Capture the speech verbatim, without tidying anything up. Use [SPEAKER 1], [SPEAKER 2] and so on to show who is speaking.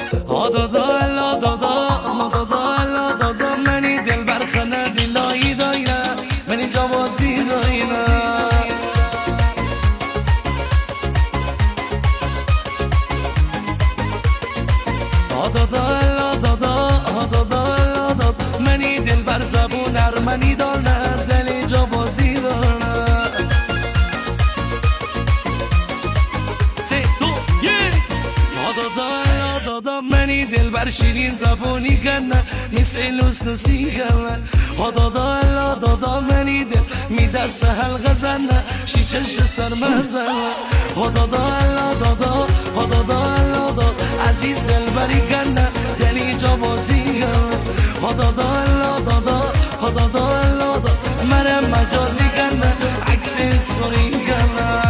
[SPEAKER 1] ها دادا الا دادا ها دادا الا دادا منی دل برخنه ویلایی دایره منی جوازی دایره ها دادا الا دادا ها دادا الا دادا منی دل بر زبون ارمنی دانه دل جوازی دانه سه دو یک ها دادا الا دادا منی دل بر شیرین زبونی کنه مثل لوس نوسی کنه ها دادا الا دادا منی دل می دست حلقه زنه شیچش سر مزنه ها دادا الا دادا ها دادا الا دادا عزیز دل بری کنه دلی جا بازی کنه ها دادا الا دادا ها دادا الا دادا مرم مجازی کنه عکس سوری کنه